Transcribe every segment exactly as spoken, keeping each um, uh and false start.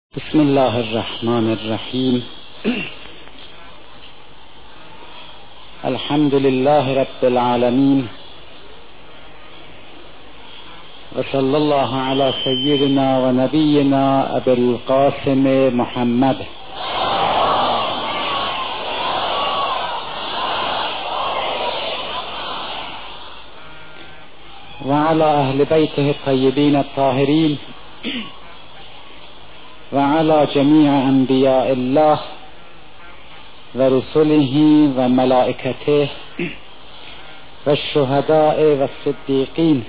بسم الله الرحمن الرحیم. الحمد لله رب العالمین و صلی الله علی سیدنا و نبینا ابی القاسم محمد و علی اهل بیته الطیبین الطاهرین و علی جمیع انبیاء الله و رسله و ملائکته و الشهداء و الصدیقین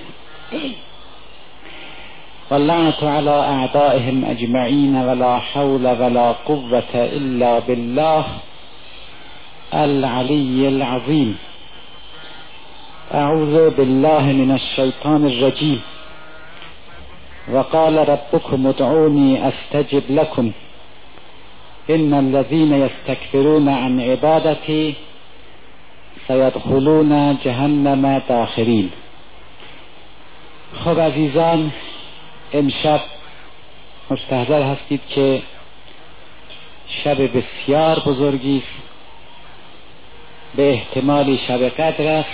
و اللعنة علی اعدائهم اجمعین ولا حول ولا قوة الا بالله العلی العظیم. اعوذ بالله من الشیطان الرجیم. وقال ربكم ادعوني استجب لكم ان الذين يستكبرون عن عبادتي سيدخلون جهنم داخرين. خب عزیزان، امشب مستحضر هستید که شب بسیار بزرگی است، به احتمالی شب قدر است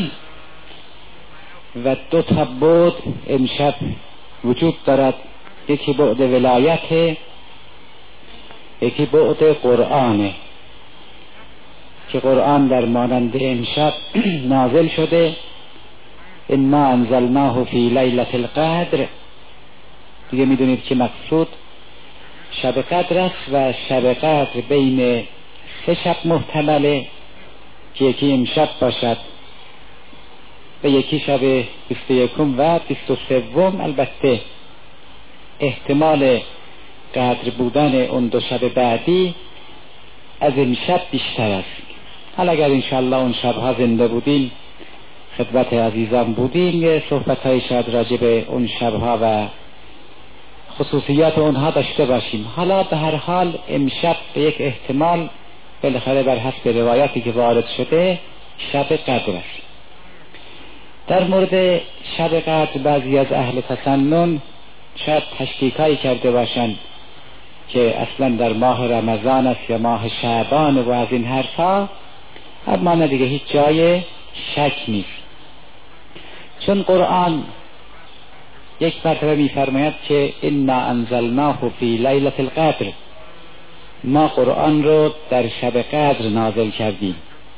و دو تا بعد امشب وجود دارد. یکی بعد ولایت، یکی بعد قرآن که قرآن در مانند امشب نازل شده. انا انزلناه فی لیلة القدر. دیگه میدونید که مقصود شب قدر است و شب قدر بین سه شب محتمله که یکی امشب باشد و یکی شب بیست و یکم و بیست و سوم. البته احتمال قدر بودن اون دو شب بعدی از این شب بیشتر است. حالا اگر انشاءالله اون شبها زنده بودیم، خدمت عزیزان بودیم، صحبت های شاید راجع به اون شبها و خصوصیات اونها داشته باشیم. حالا به هر حال امشب به یک احتمال بالاخره بر حسب روایاتی که وارد شده شب قدر است. در مورد شب قدر بعضی از اهل تسنن شاید تشکیکایی کرده باشند که اصلا در ماه رمضان است یا ماه شعبان و از این حرفا، اما نه دیگه، هیچ جای شک نیست، چون قرآن یک مرتبه می‌فرماید که انا انزلناه فی لیلة القدر. ما قرآن رو در شب قدر نازل کردیم.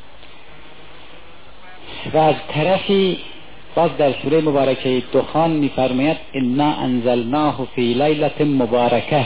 و از طرفی باز در سوره مبارکه دخان می‌فرماید انا انزلناه فی لیلة مبارکه.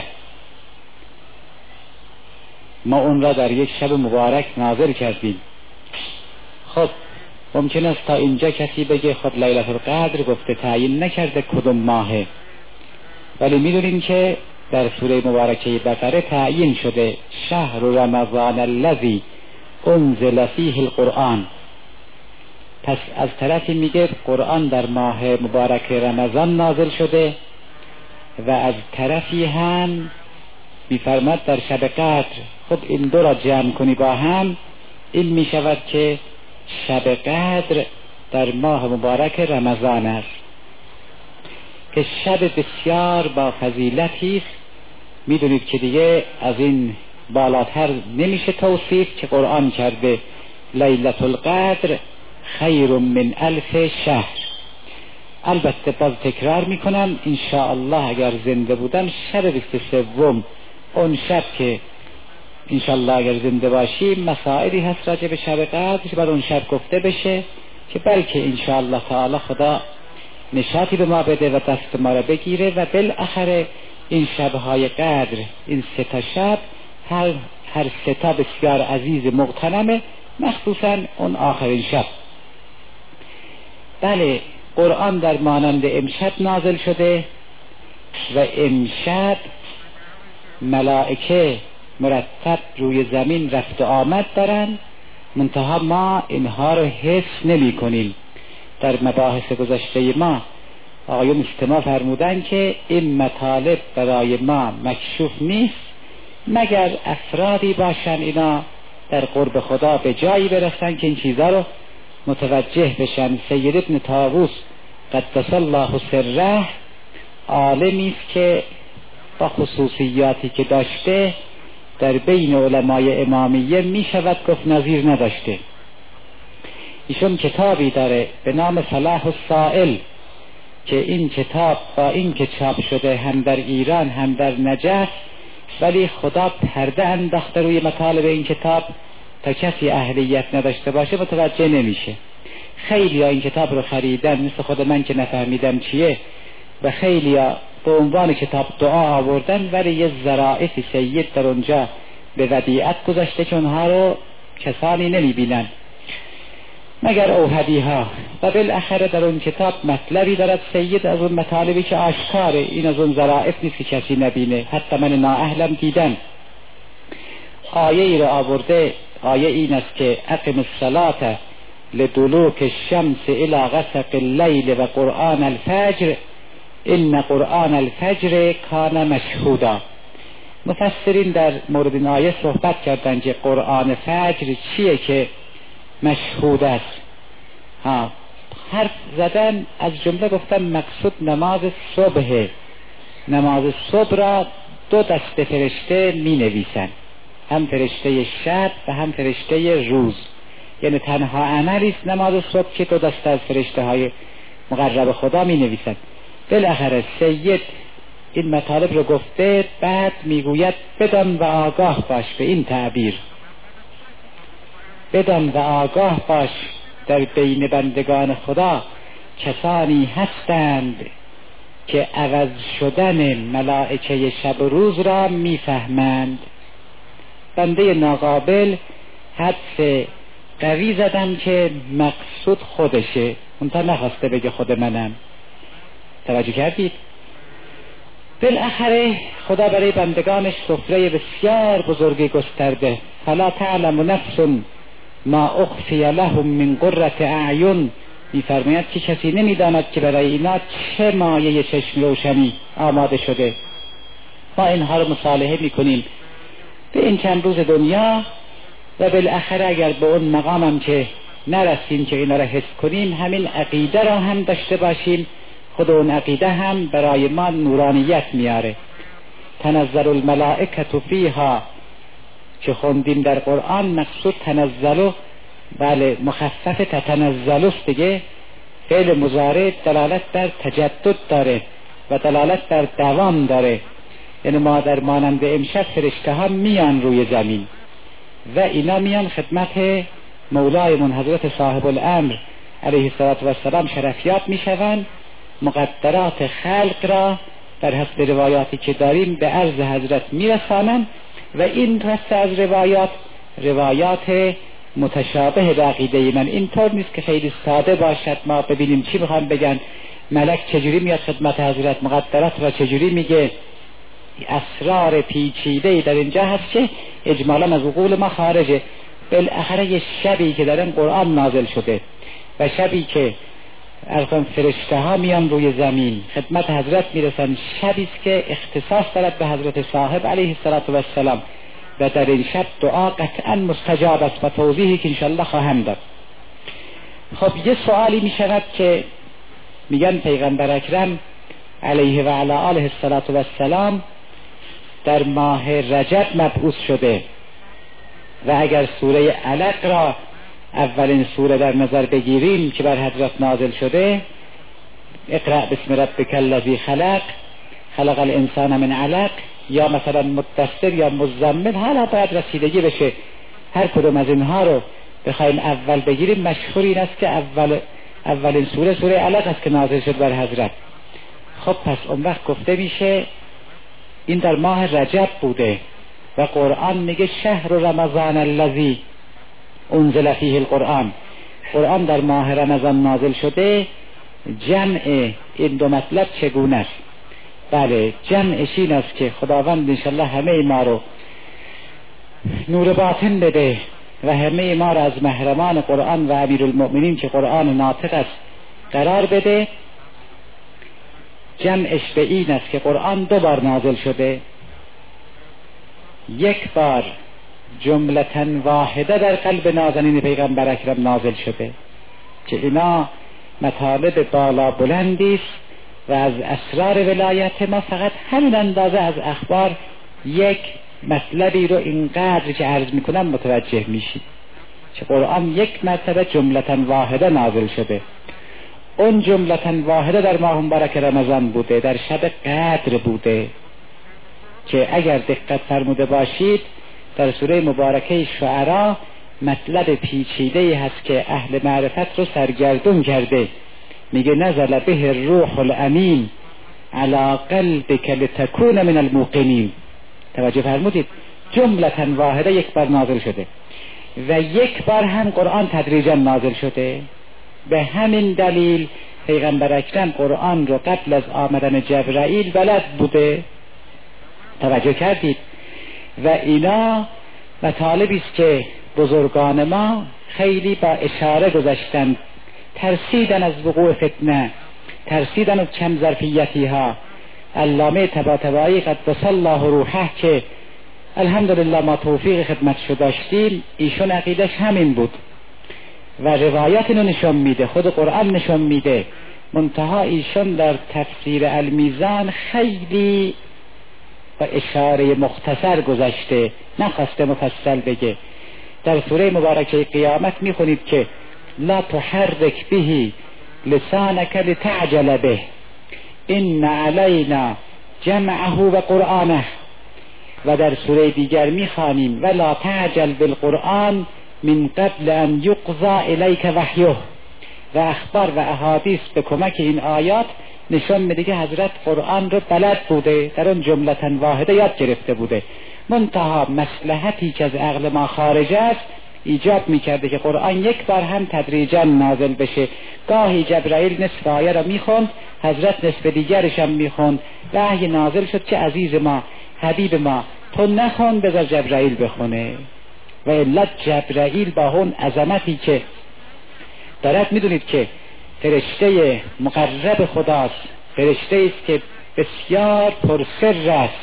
ما اون را در یک شب مبارک نازل کردیم. خب ممکن است تا اینجا کسی بگه خب لیلة القدر گفته، تعیین نکرده کدوم ماهه، ولی می‌دونیم که در سوره مبارکه بقره تعیین شده شهر رمضان الذی انزل فیه القرآن. پس از طرفی میگه قرآن در ماه مبارک رمضان نازل شده و از طرفی هم میفرماد در شب قدر. خب این دو را جمع کنی با هم، این میشود که شب قدر در ماه مبارک رمضان است که شب بسیار با فضیلتی است. میدونید که دیگه از این بالاتر نمیشه توصیف که قرآن کرده لیلة القدر خیر من الف شهر. البته باز تکرار میکنم انشاءالله اگر زنده بودم شب بیست و سوم، اون شب که انشاءالله اگر زنده باشیم مسائلی هست راجع به شب قدر که بر اون شب گفته بشه، که بلکه انشاءالله تعالی خدا نشاطی به ما بده و دست ما را بگیره و بالاخره این شبهای قدر، این سه تا شب، هر هر سه تا بسیار عزیز مغتنمه، مخصوصا اون آخرین شب. بله، قرآن در مانند امشب نازل شده و امشب ملائکه مرتب روی زمین رفت و آمد دارن، منتها ما اینها رو حس نمی کنیم. در مباحث گذشته ما آقایون استماع فرمودن که این مطالب برای ما مکشوف نیست مگر افرادی باشن اینا در قرب خدا به جایی برسن که این چیزا رو متوجه بشن. سید ابن طاووس قدس الله سره عالمی است که با خصوصیاتی که داشته در بین علمای امامیه می شود گفت نظیر نداشته. ایشون کتابی داره به نام صلاح السائل که این کتاب با این که چاپ شده هم در ایران هم در نجف، ولی خدا پرده انداخته روی مطالب این کتاب تا کسی اهلیت نداشته باشه متوجه نمیشه. خیلی ها این کتاب رو خریدن، مثل خود من که نفهمیدم چیه، و خیلی ها به عنوان کتاب دعا آوردن، ولی یه ظرائف سید در اونجا به ودیعت گذاشته که اونها رو کسانی نمیبینن مگر اوهدی ها. و بالاخره در اون کتاب مطلبی دارد سید از اون مطالبی که آشکاره، این از اون ظرائف نیست که کسی نبینه، حتی من نااهلم دیدن. آیه ای رو آورده، آیه این است که اقم الصلاة لدلوک الشمس الى غسق اللیل و قرآن الفجر ان قرآن الفجر کان مشهودا. مفسرین در مورد این آیه صحبت کردند که قرآن فجر چیه که مشهود است. ها حرف زدن، از جمله گفتن مقصود نماز صبح. نماز صبح را دو دسته فرشته می نویسن، هم فرشته شب و هم فرشته روز، یعنی تنها عملی است نماز صبح که دو دسته از فرشته های مقرب خدا می نویسن. بالاخره سید این مطالب رو گفته، بعد میگوید بدان و آگاه باش، به این تعبیر بدان و آگاه باش در بین بندگان خدا کسانی هستند که عوض شدن ملائکه شب و روز را میفهمند. بنده ناقابل حدس قوی زدم که مقصود خودشه، اون تا نخواسته بگه خود منم. توجه کردید؟ بالاخره خدا برای بندگانش سفره بسیار بزرگی گسترده. فلا تعلم نفس ما اخفی لهم من قرة اعین، میفرماید که کسی نمیداند که برای اینا چه مایه چشم روشنی آماده شده. ما اینها رو مصالحه میکنیم به این چند روز دنیا، و بالاخره اگر به اون مقامم که نرسیم که اینا رو حس کنیم، همین عقیده را هم داشته باشیم، خود اون عقیده هم برای ما نورانیت میاره. تنزل الملائکه فیها که خوندیم در قرآن، مقصود تنزلو، بله مخفف تتنزلو است دیگه، فعل مضارع دلالت بر تجدد داره و دلالت بر دوام داره. یعنی ما در مانند امشب فرشته ها میان روی زمین و اینا میان خدمت مولایمون حضرت صاحب الامر علیه السلام شرفیاب میشوند، مقدرات خلق را در حسب روایاتی که داریم به عرض حضرت میرسانند، و این رست از روایات روایات متشابه به عقیده من. این طور نیست که خیلی ساده باشد ما ببینیم چی بخوام بگن، ملک چجوری میاد خدمت حضرت، مقدرات را چجوری میگه، اسرار پیچیده‌ای در اینجا هست که اجمالا از عقول ما خارجه. بالاخره یه شبی که در این قرآن نازل شده و شبی که ارقام فرشته ها میان روی زمین خدمت حضرت میرسن، شبی است که اختصاص دارد به حضرت صاحب علیه السلام، و در این شب دعا قطعا مستجاب است و توضیحی که انشاءالله خواهم داد. خب یه سوالی میشود که میگن پیغمبر اکرم علیه و علی آله السلام در ماه رجب مبعوث شده، و اگر سوره علق را اولین سوره در نظر بگیریم که بر حضرت نازل شده، اقرأ بسم ربک الذی خلق خلق الانسان من علق، یا مثلا مدثر یا مزمل، حالا باید رسیدگی بشه هر کدوم از اینها رو بخوایم اول بگیریم. مشهور این است که اول اولین سوره سوره علق است که نازل شد بر حضرت. خب پس اون وقت گفته میشه این در ماه رجب بوده، و قرآن میگه شهر رمضان الذی انزل فیه القرآن، قرآن در ماه رمضان نازل شده. جمع این دو مطلب چگونه است؟ بله جمعش این است که خداوند انشالله همه ما رو نور باطن بده و همه ما رو از محرمان قرآن و امیرالمؤمنین که قرآن ناطق است قرار بده. جمعش به این است که قرآن دو بار نازل شده، یک بار جملةً واحده در قلب نازنین پیغمبر اکرم نازل شده که اینا مطالب بالا بلندی است و از اسرار ولایت ما فقط همین اندازه از اخبار یک مطلبی رو اینقدر که عرض میکنم متوجه میشید که قرآن یک مرتبه جملةً واحده نازل شده. اون جملةً واحده در ماه مبارک رمضان بوده، در شب قدر بوده که اگر دقت فرموده باشید در سوره مبارکه شعراء مطلب پیچیده‌ای هست که اهل معرفت رو سرگردون کرده. میگه نزل به الروح الامین علی قلبک لتکون من الموقنین. توجه فرمودید؟ جملةً واحده یک بار نازل شده و یک بار هم قرآن تدریجا نازل شده. به همین دلیل پیغمبر اکرم قرآن رو قبل از آمدن جبرائیل بلد بوده. توجه کردید؟ و اینا مطالبی است که بزرگان ما خیلی با اشاره گذاشتن، ترسیدن از وقوع فتنه، ترسیدن از کم ظرفیتی ها. علامه طباطبایی قدس الله روحه که الحمدلله ما توفیق خدمتشو داشتیم، ایشون عقیدش همین بود و روایت اینو نشون میده، خود قرآن نشون میده. منتها ایشون در تفسیر المیزان خیلی با اشاره مختصر گذشته، نخواسته مفصل بگه. در سوره مبارکه قیامت میخونید که لا تحرک به لسانک لتعجل به ان علینا جمعه و قرآنه. و در سوره دیگر میخوانیم ولا تعجل بالقرآن من قبل ان یقضى الیک وحیه. و اخبار و احادیث به کمک این آیات نشان میده که حضرت قرآن رو بلد بوده، در اون جملةً واحده یاد گرفته بوده. منتها مصلحتی که از عقل ما خارج است ایجاب میکرده که قرآن یک بار هم تدریجا نازل بشه. گاهی جبرائیل نصف آیه را میخوند، حضرت نصف دیگرش هم میخوند. وحی نازل شد که عزیز ما، حبیب ما، تو نخون بذار جبرائیل بخونه. و علت جبرائیل با اون عظمتی که دارد، میدونید که فرشته مقرب خداست، فرشته است که بسیار پرسر است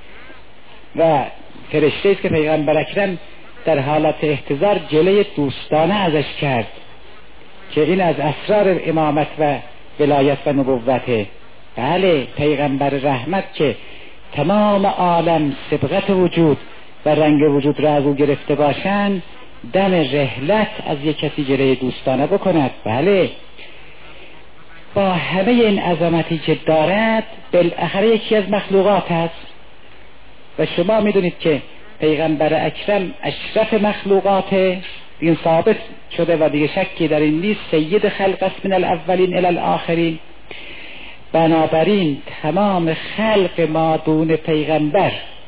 و فرشته است که پیغمبر اکرم در حالت احتضار جلوه دوستانه ازش کرد که این از اسرار امامت و ولایت و نبوته. بله، پیغمبر رحمت که تمام عالم صبغت وجود و رنگ وجود را از او گرفته باشند، دم رحلت از یک کسی جلوه دوستانه بکند. بله، با همه این عظمتی که دارد بالاخره یکی از مخلوقات است و شما میدونید که پیغمبر اکرم اشرف مخلوقات، این ثابت شده و دیگه شکی در این نیست، سید خلق است من الاولین الی الاخرین. بنابراین تمام خلق مادون پیغمبر،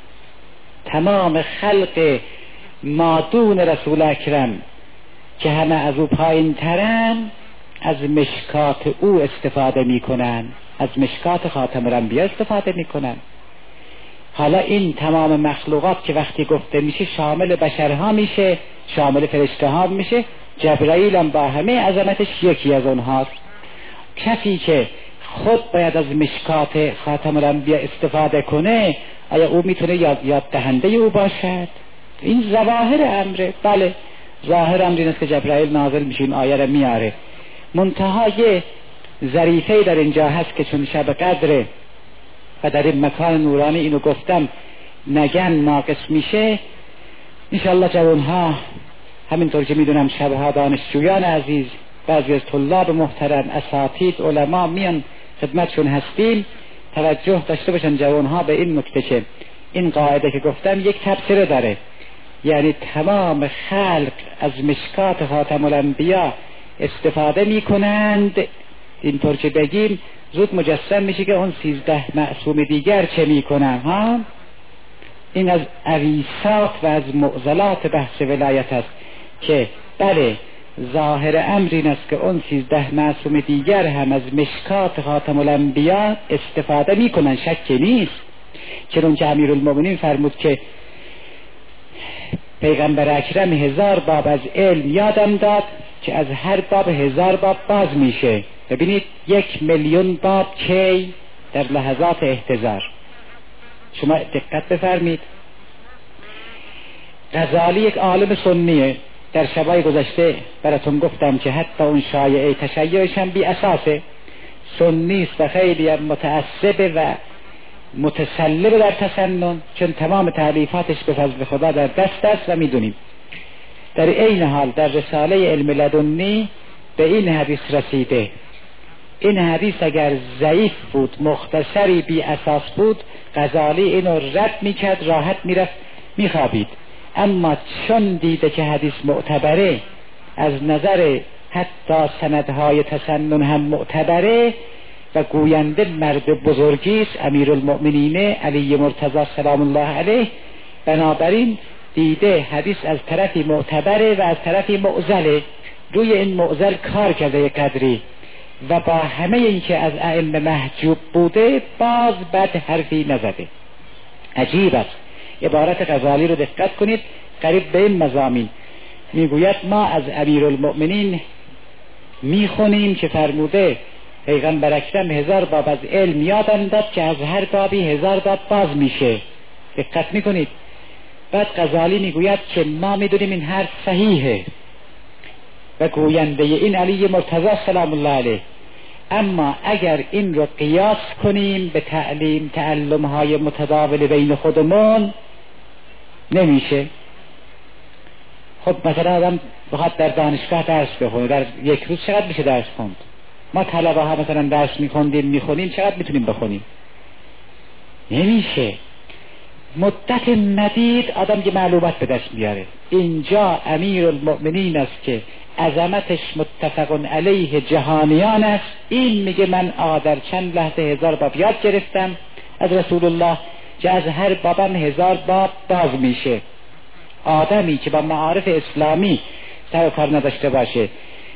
تمام خلق مادون رسول اکرم که همه از او پایین ترن، از مشکات او استفاده میکنن، از مشکات خاتم الانبیا استفاده میکنن. حالا این تمام مخلوقات که وقتی گفته میشه شامل بشرها میشه، شامل فرشته ها میشه. جبرائیل هم با همه عظمتش یکی از اونهاست. کسی که خود باید از مشکات خاتم الانبیا استفاده کنه، آیا او میتونه یاد, یاد دهنده او باشد؟ این ظواهر امره. بله، ظاهر امر این است که جبرائیل نازل میشه این آیه رو میاره. منتها یه ظریفه در اینجا هست که چون شب قدره و در این مکان نورانی اینو گفتم نگن ناقص میشه. انشاءالله جوانها، همینطور که میدونم شبها دانشجویان عزیز، بعضی از طلاب محترم، اساتید، علما میان خدمتشون هستیم، توجه داشته باشن جوانها به این نکته که این قاعده که گفتم یک تبصره داره، یعنی تمام خلق از مشکات خاتم الانبیا استفاده میکنند. اینطور که بگیم زود مجسم میشه که اون سیزده معصوم دیگر چه میکنن ها؟ این از عویسات و از معضلات بحث ولایت است که بله، ظاهر امر این است که اون سیزده معصوم دیگر هم از مشکات خاتم الانبیا استفاده میکنن، شکی نیست. چون که امیرالمومنین فرمود که پیغمبر اکرم هزار باب از علم یادم داد که از هر باب هزار باب باز میشه. ببینید یک میلیون باب کی؟ در لحظات احتضار. شما دقت بفرمید. غزالی یک عالم سنیه، در شبای گذشته براتون گفتم که حتی اون شایعه تشیعش هم بی اساسه. سنی است و خیلی هم متعصب و متسلب در تسنن، چون تمام تعلیفاتش به فضل خدا در دست است و میدونیم. در این حال در رساله علم لدنی به این حدیث رسیده. این حدیث اگر ضعیف بود، مختصری بی اساس بود، غزالی اینو رد میکرد، راحت میرفت میخوابید. اما چون دیده که حدیث معتبره، از نظر حتی سندهای تسنن هم معتبره و گوینده مرد بزرگی است، امیرالمؤمنین علی مرتضی سلام الله علیه، بنابراین دیده حدیث از طرفی معتبره و از طرفی معضله. روی این معضل کار کرده یک قدری و با همه این که از ائمه محجوب بوده باز بد حرفی نزده. عجیب است. عبارت غزالی رو دقت کنید، قریب به این مضامین میگوید ما از امیرالمؤمنین میخونیم که فرموده پیغمبر اکرم هزار باب از علم یادم داد که از هر بابی هزار باب باز میشه. دقت میکنید. بعد غزالی میگوید که ما میدونیم این حرف صحیحه و گوینده این علی مرتضی سلام الله علیه، اما اگر این رو قیاس کنیم به تعلیم تعلم های متداول بین خودمون نمیشه. خب مثلا آدم بخواد در دانشگاه درس بخونه، در یک روز چقدر میشه درس خوند؟ ما طلبه ها مثلا درس میخوندیم میخونیم، چقدر میتونیم بخونیم؟ نمیشه. مدت مدید آدم که معلومات به دست میاره. اینجا امیر المؤمنین است که عظمتش متفق علیه جهانیان است. این میگه من آقا در چند لحظه هزار باب یاد گرفتم از رسول الله که از هر بابم هزار باب باز میشه. آدمی که با معارف اسلامی سر و کار نداشته باشه،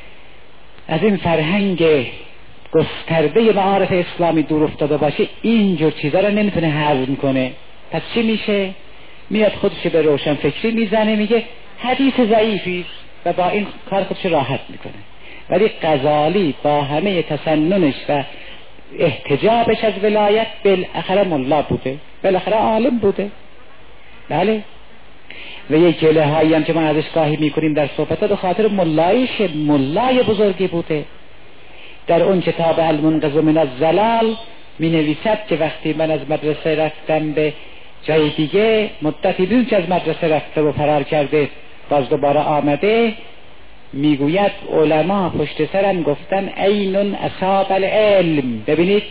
از این فرهنگ گسترده معارف اسلامی دور افتاده باشه، اینجور چیزا رو نمیتونه هضم کنه. پس چی میشه؟ میاد خودش به روشن فکری میزنه، میگه حدیث ضعیفی و با این کار خودش راحت میکنه. ولی غزالی با همه تسننش و احتجابش از ولایت بالاخره ملا بوده، بالاخره عالم بوده. بله. و یک جله هایی هم که ما ازش گاهی میکنیم در صحبت به خاطر ملایش، ملای بزرگی بوده. در اون کتاب المنقذ من الضلال می نویسد که وقتی من از مدرسه رفتم به جای دیگه، مدتی دون که از مدرسه رفته و فرار کرده باز دوباره آمده، میگوید علما پشت سرم گفتن اینون اصاب العلم. ببینید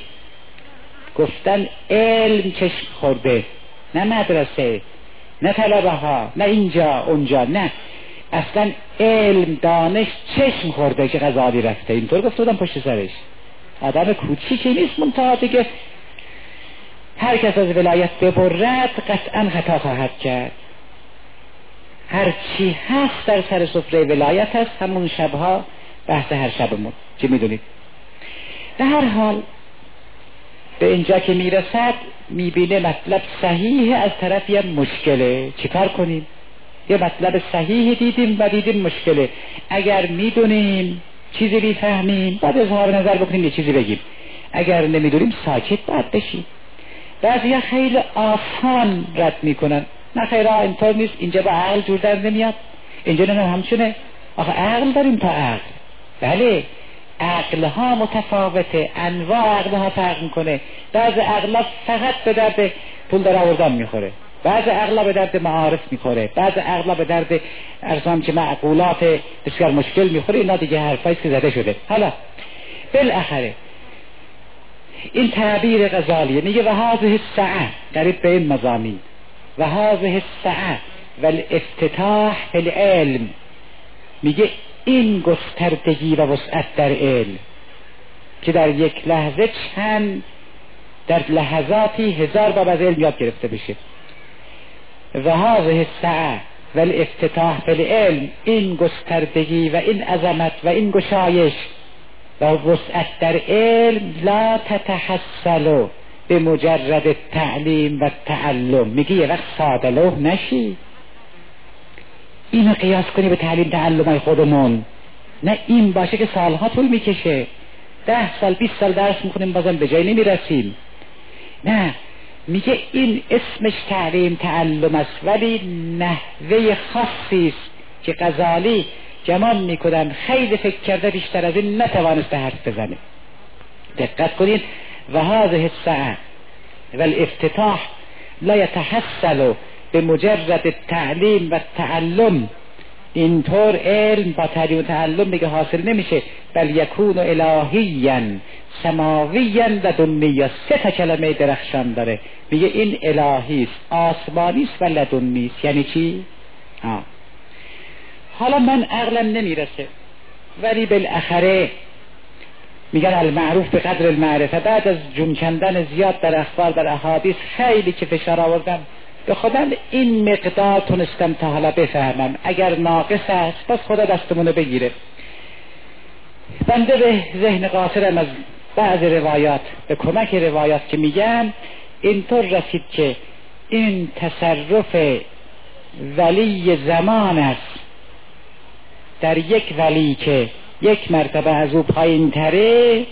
گفتن علم چشم خورده، نه مدرسه، نه طلبه ها، نه اینجا اونجا، نه اصلا علم دانش چشم خورده که غزالی رفته. اینطور گفته بودم پشت سرش. آدم کوچیکی نیست، منتها دیگه هر کس از ولایت ببرد قطعا خطا خواهد کرد. هر چی هست در سر سفره ولایت هست، همون شبها بحث هر شبمون، چی میدونید. به هر حال به اینجا که میرسد میبینه مطلب صحیح، از طرفی هم مشکله. چیکار کنیم؟ یه مطلب صحیح دیدیم و دیدیم مشکله. اگر میدونیم چیزی میفهمیم بعد اظهار نظر بکنیم، یه چیزی بگیم. اگر نمیدونیم ساکت باید بشیم. بعضیا خیلی آسان رد میکنن. نه خیرها اینطور نیست، اینجا با عقل جور در نمیاد، اینجا نه همچونه. آخه عقل داریم تا عقل. بله عقل ها متفاوته، انواع عقل ها فرق میکنه. بعض عقل ها فقط به درد پول در آوردن میخوره، بعض عقل ها به درد معارف میخوره، بعض عقل ها به درد ارزام که معقولات بسیار مشکل میخوره. اینا دیگه حرفاییست که زده شده. حالا بالاخره این تعبیر غزالیه، میگه و هذه السعه، قریب به این مضامین، و هذه السعه و الافتتاح فی العلم، میگه این گستردگی و وسعت در علم که در یک لحظه چند در لحظاتی هزار باب از علم یاد گرفته بشه. و هذه السعه و الافتتاح فی العلم، این گستردگی و این عظمت و این گشایش و وسعت در علم لا تتحصل به مجرد تعلیم و تعلم. میگه یه وقت ساده لوح نشی، اینو قیاس کنی به تعلیم تعلم های خودمون. نه این باشه که سالها طول میکشه، ده سال بیست سال درس میخونیم بازم به جای نمیرسیم. نه، میگه این اسمش تعلیم تعلم است، ولی نحوه خاصی است که غزالی گمان میکنم خیلی فکر کرده بیشتر از این نتوانسته حرف بزنه. دقت کنید. و هذه السعه و الافتتاح لا يتحصل بمجرد التعلیم و تعلم. اینطور علم با تعلیم و تعلم دیگه حاصل نمیشه، بل یکون الهیا سماویا لدنیا. سه تا کلمه درخشان داره، میگه این الهی است، آسمانی است و لدنی است. یعنی چی؟ ها. حالا من عقلم نمیرسه، ولی بالاخره میگن المعروف به قدر المعرفه. بعد از جون کندن زیاد در اخبار در احادیث خیلی که فشار آوردم، به خودم این مقدار تونستم تا حالا بفهمم. اگر ناقص است پس خدا دستمونو بگیره. بنده به ذهن قاصرم از بعض روایات به کمک روایات که میگن اینطور رسید که این تصرف ولی زمان است در یک ولی که یک مرتبه از او پایین تره،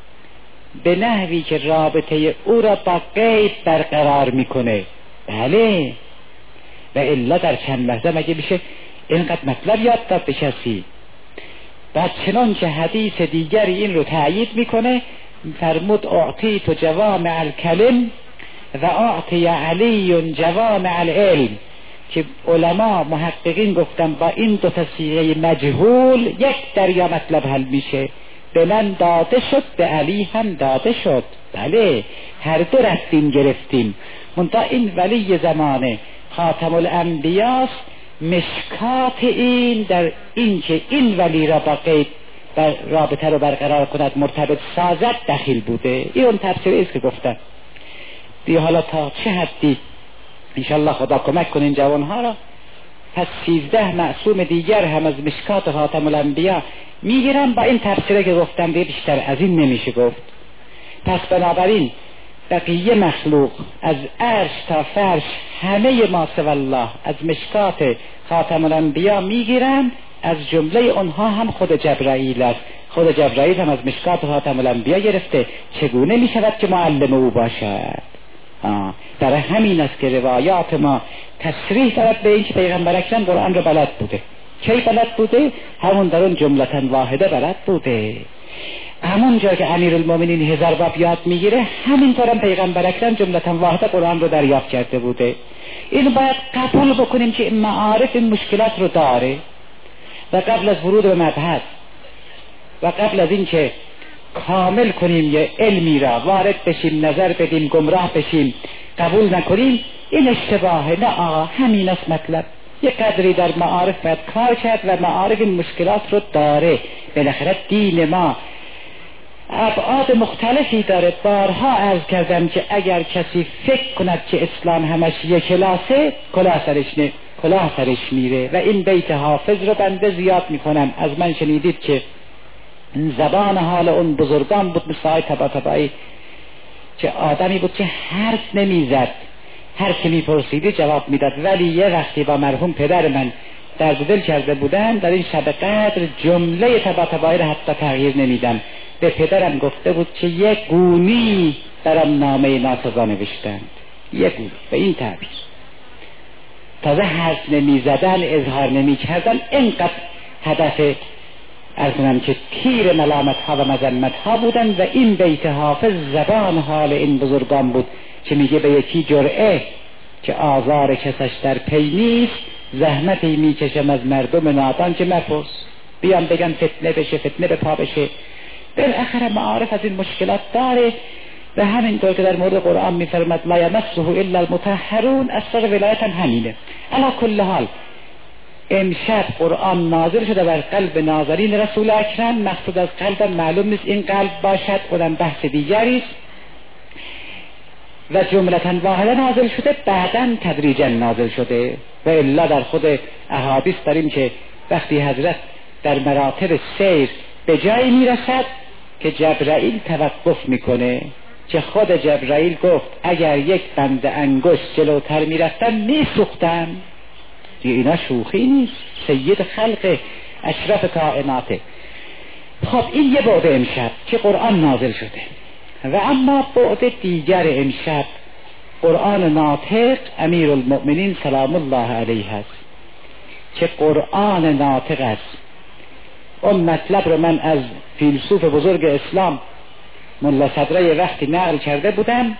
به نحوی که رابطه او را با غیب برقرار میکنه. بله، و الا در چند لحظه مگه میشه اینقدر مطلب یاد داد به کسی؟ بعد چنانچه حدیث دیگری این رو تأیید میکنه، فرمود اعطی تو جوامع الکلم و اعطی علی جوامع العلم، که علما محققین گفتن با این دو تا صیغه مجهول یک دریا مطلب حل میشه. به من داده شد، به علی هم داده شد. بله، هر دو رفتیم گرفتیم. منتها این ولی زمانه خاتم الانبیاست، مشکات این در این که این ولی را با غیب بر رابطه رو برقرار کند، مرتبط سازد، دخیل بوده. این اون تفسیری است که گفتن. دی حالا تا چه حدی انشالله خدا کمک کنین جوانها را. پس سیزده معصوم دیگر هم از مشکات خاتم الانبیا میگیرن. با این تفسیره که گفتم دیگه بیشتر از این نمیشه گفت. پس بنابراین بقیه مخلوق از عرش تا فرش همه ما سوی الله از مشکات خاتم الانبیا میگیرن. از جمله اونها هم خود جبرائیل است. خود جبرائیل هم از مشکات خاتم الانبیا گرفته. چگونه میشود که معلم او باشد؟ برای همین است که روایات ما تصریح دارد به این که پیغمبر اکرم قرآن رو بلد بوده. کی بلد بوده؟ همون در اون جملة واحده بلد بوده. همون جا که امیرالمومنین هزار باب یاد میگیره، همینطور هم پیغمبر اکرم جملة واحده قرآن رو دریافت کرده بوده. این باید قبول بکنیم که این معارف این مشکلات رو داره. و قبل از ورود به مبحث و قبل از این که کامل کنیم یه علمی را وارد بشیم، نظر بدیم، گمراه بشیم، قبول نکنیم، این اشتباهه. نه آقا، همین است مطلب. یه قدری در معارف باید کار کرد و معارف این مشکلات رو داره. بالاخره دین ما ابعاد مختلفی داره. بارها عرض کردم که اگر کسی فکر کند که اسلام همش یک کلاسه، کلاه سرش نه، کلاه سرش میره. و این بیت حافظ رو بنده زیاد میکنم. از من شنیدید که زبان حال اون بزرگان بود، مثل های طبا طبایی، که آدمی بود که حرف نمیزد، هر که میپرسیدی جواب میداد. ولی یه وقتی با مرحوم پدر من درد دل کرده بودن، در این شب قدر جمله طبا طبایی رو حتی تغییر نمیدم. به پدرم گفته بود که یک گونی درم نامه ناسزا نوشتند، یک گونی به این تعبیر. تازه حرف نمیزدن، اظهار نمیکردن. اینقدر هدف ارزنم که تیر ملامت ها و مذمت ها بودن. و این بیت حافظ زبان حال این بزرگان بود که میگه به یکی جرعه که آزار کسش در پی نیست، زحمتی میکشم از مردم نادان که مپرس. بیان بگن فتنه بشه، فتنه به پا بشه. بالاخره معارف از این مشکلات داره. و همینطور که در مورد قرآن میفرماد لا یمسه الا المطهرون، اثر ولایت هم همینه. علی کل حال امشب قرآن نازل شده بر قلب ناظرین رسول اکرم. مقصود از قلب معلوم نیست این قلب باشد، خودم بحث دیگری است. و جملة واحده نازل شده، بعداً تدریجا نازل شده. و الا در خود احادیث داریم که وقتی حضرت در مراتب سیر به جایی میرسد که جبرائیل توقف میکنه، که خود جبرائیل گفت اگر یک بند انگشت جلوتر میرفتن میسوختن. اینا شوخی نیست، سید خلق اشرف کائناته. خب این یه بعد امشب که قرآن نازل شده. و اما بعد دیگر امشب قرآن ناطق امیرالمؤمنین سلام الله علیه است، که قرآن ناطق است. اون مطلب رو من از فیلسوف بزرگ اسلام ملا صدرا یه وقتی نقل کرده بودم،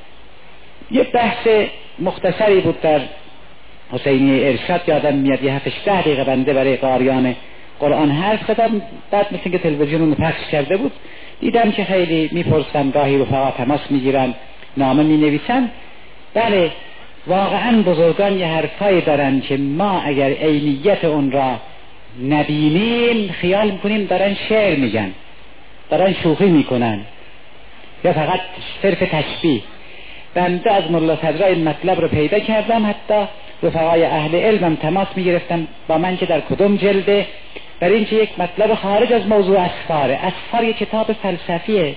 یه بحث مختصری بود در حسینی ارشاد، یادم میاد یه هفتش ده دقیقه بنده برای قاریان قرآن حرف زدم، بعد مثل که تلویزیون رو پخش کرده بود، دیدم که خیلی میپرسن، گاهی رفقا تماس میگیرن، نامه مینویسن. بله واقعا بزرگان یه حرفایی دارن که ما اگر عینیت اون را نبینیم خیال میکنیم دارن شعر میگن، دارن شوخی میکنن یا فقط صرف تشبیه. بنده از ملا صدرا این مطلب رو پیدا کردم، حتی رفقای اهل علمم تماس میگرفتن با من که در کدوم جلده، برای اینکه یک مطلب خارج از موضوع اسفاره. اسفار یک کتاب فلسفیه،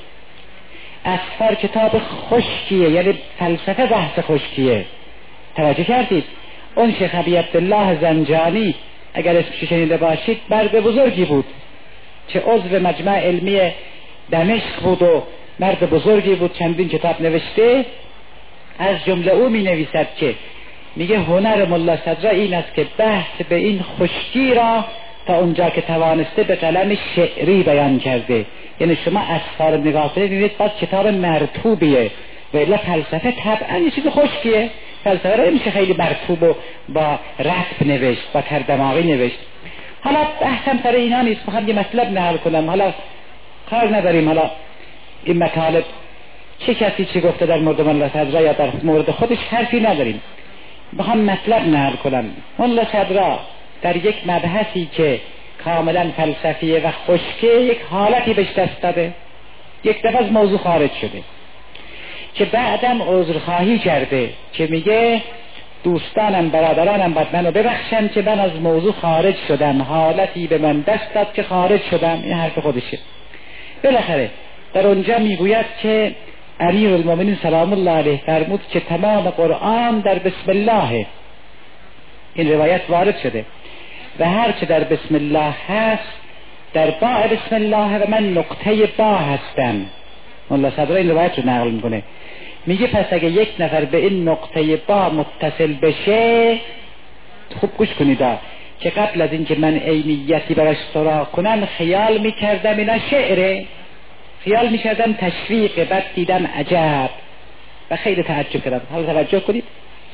اسفار کتاب خشکیه، یعنی فلسفه بحث خشکیه. توجه کردید؟ اون شیخ ابی عبدالله زنجانی اگر اسمش شنیده باشید مرد بزرگی بود که عضو مجمع علمی دمشق بود و مرد بزرگی بود، چندین کتاب نوشته. از جمله او می نویسد که میگه هنر ملا صدرا این است که بحث به این خشکی را تا اونجا که توانسته به قلم شعری بیان کرده. یعنی شما اسفار نگاه کنید میبینید باز کتاب مرطوبیه، ولی فلسفه طبعا یه چیز خشکیه. فلسفه را نمیشه خیلی مرطوب و با رطب نوشت، با تردماغی نوشت. حالا بحثم سر اینا نیست، میخوام یه مطلب نقل کنم، حالا کار نداریم حالا این مطالب چه کسی چی گفته در مورد ملا صدرا یا در مورد خودش حرفی نداریم. میخوام مطلب نقل کنم. ملا صدرا در یک مبحثی که کاملا فلسفیه و خشکه یک حالتی بهش دست داده، یک دفعه از موضوع خارج شده که بعدم عذرخواهی کرده که میگه دوستانم برادرانم باید منو ببخشن که من از موضوع خارج شدم، حالتی به من دست داد که خارج شدم. این حرف خودشه. بالاخره در اونجا میگوید که امیرالمومنین سلام الله علیه فرمود که تمام قرآن در بسم الله، این روایت وارد شده، و هر چه در بسم الله هست در باء بسم الله و من نقطه با هستم. ملا صدرا این روایت رو نقل میکنه، میگه پس اگه یک نفر به این نقطه با متصل بشه، خوب گوش کنید که قبل از اینکه من عینیتی براش سراغ کنم خیال میکردم اینا شعره، خیال میکردم تشویقه، بعد دیدم عجب و خیلی تعجب کردم. حالا توجه کنید،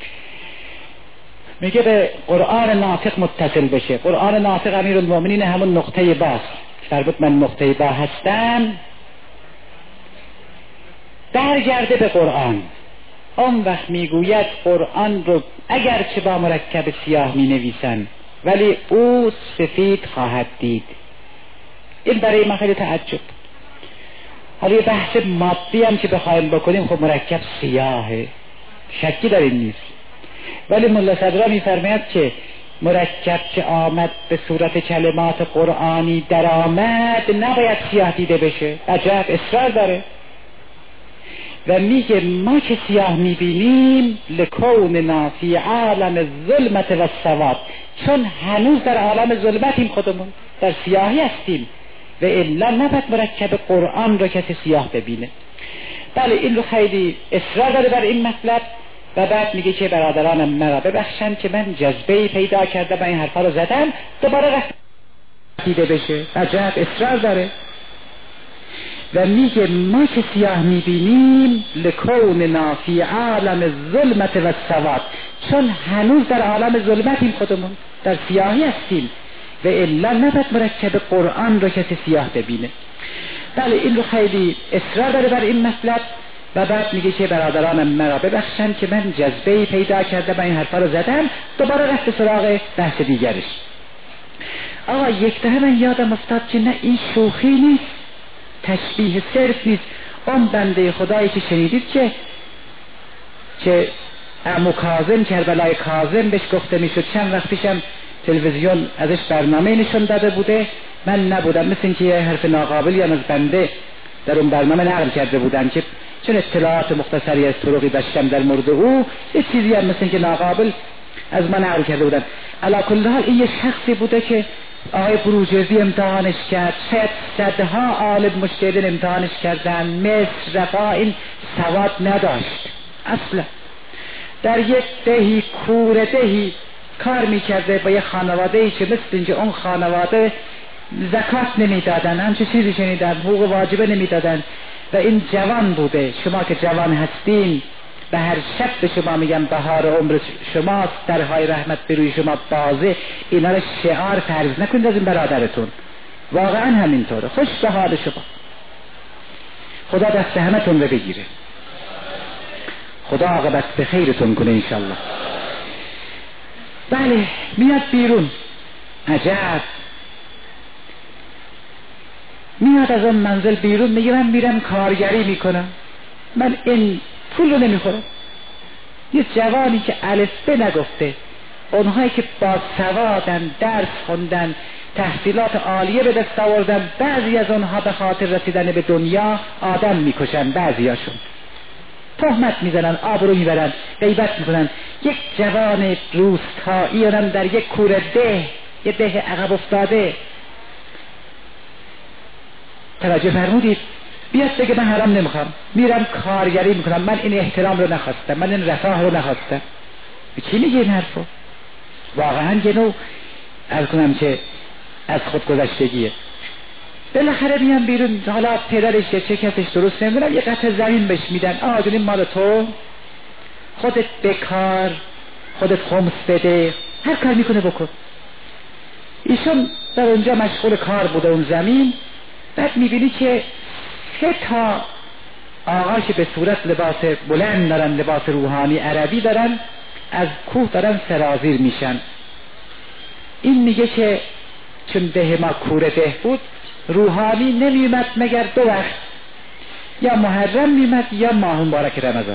میگه به قرآن ناطق متصل بشه. قرآن ناطق امیرالمومنین همون نقطه باست، فرمود من نقطه با هستم، درگرده به قرآن. اون وقت میگوید قرآن رو اگرچه با مرکب سیاه می نویسن ولی او سفید خواهد دید. این برای من خیلی تعجب. حالا یه بحث مادی هم که بخوایم بکنیم خب مرکب سیاهه، شکی در این نیست، ولی ملا صدرا میفرماید که مرکب که آمد به صورت کلمات قرآنی در آمد نباید سیاه دیده بشه. عجب اصرار داره و میگه ما که سیاه میبینیم لکوننا فی عالم ظلمت و سواد، چون هنوز در عالم ظلمتیم، خودمون در سیاهی هستیم و الا نباید مرکب قرآن رو کسی سیاه ببینه. بله این رو خیلی اصرار داره بر این مطلب و بعد میگه که برادرانم مرا ببخشن که من جذبه‌ای پیدا کردم و این حرفا رو زدم، دوباره رفت دیده بشه. عجب اصرار داره و میگه ما که سیاه میبینیم لکوننا فی عالم ظلمت و سواد، چون هنوز در عالم ظلمتیم، خودمون در سیاهی هستیم و الا نباید مرکب قرآن رو کسی سیاه ببینه. بله این رو خیلی اصرار داره بر این مطلب و بعد میگه که برادرانم مرا ببخشن که من جذبه‌ای پیدا کردم و این حرفا رو زدم، دوباره رفت سراغ بحث دیگرش. آقا یک دفعه من یادم افتاد که نه این شوخی نیست، تشبیه صرف نیست. اون بنده خدایی که شنیدید که که عمو کاظم کربلای کاظم بهش گفته میشد، چند وقت پیشم تلویزیون ازش برنامه نشون داده بوده، من نبودم، مثل اینکه یه حرف ناقابلی هم از بنده در اون برنامه نقل کرده بودن که چون اطلاعات مختصری از طرقی داشتم در مورد او، یه چیزی هم مثل اینکه ناقابل از من نقل کرده بودن. علی کل حال این یه شخصی بوده که آقای بروجردی امتحانش کرد، شاید صدها عالم مشکلین امتحانش کردن، مصر رفا این سواد نداشت اصلا. در یک دهی کوره دهی کار میکرده با یه خانوادهی که مثل اینکه اون خانواده زکات نمیدادن، همچه چیزی شنیدن، حقوق واجبه نمیدادن و این جوان بوده. شما که جوان هستین به هر شب به شما میگم بهار عمر شماست، درهای رحمت به روی شما بازه. اینا رو شعار فرض نکنید از این برادرتون، واقعا همینطوره. خوش به حال شما، خدا دست همتون رو بگیره، خدا عاقبت به خیرتون کنه انشالله. بله میاد بیرون، عجب، میاد از اون منزل بیرون، میگه من میرم کارگری میکنم، من این پول رو نمیخورم. یه جوانی که الفبه نگفته، اونهایی که با سوادن، درس خوندن، تحصیلات عالیه به دست آوردن، بعضی از اونها به خاطر رسیدن به دنیا آدم میکشن، بعضیاشون تهمت میزنن، آبرو میبرن، غیبت میکنن. یک جوان روستایی اونم در یک کوره ده، یه ده عقب افتاده، توجه فرمودید، بیاد بگه من حرام نمیخوام، میرم کارگری میکنم، من این احترام رو نخواستم، من این رفاه رو نخواستم. چی میگه این حرفو؟ واقعا یه نوع عرض کنم که از خودگذشتگیه. بالاخره میان بیرون، حالا پدرش یا چه کسش درست نمیدونم، یه قطع زمین بهش میدن، آه دونیم مال تو، خودت بکار، خودت خمس بده، هر کار میکنه بکن. ایشون در اونجا مشغول کار بوده اون زمین. بعد میبینی که سه تا آقا که به صورت لباس بلند دارن، لباس روحانی عربی دارن، از کوه دارن سرازیر میشن. این میگه که چون ده ما کوره ده بود، روحانی نمیمد مگر دو وقت، یا محرم میمد یا ماه مبارک رمضان.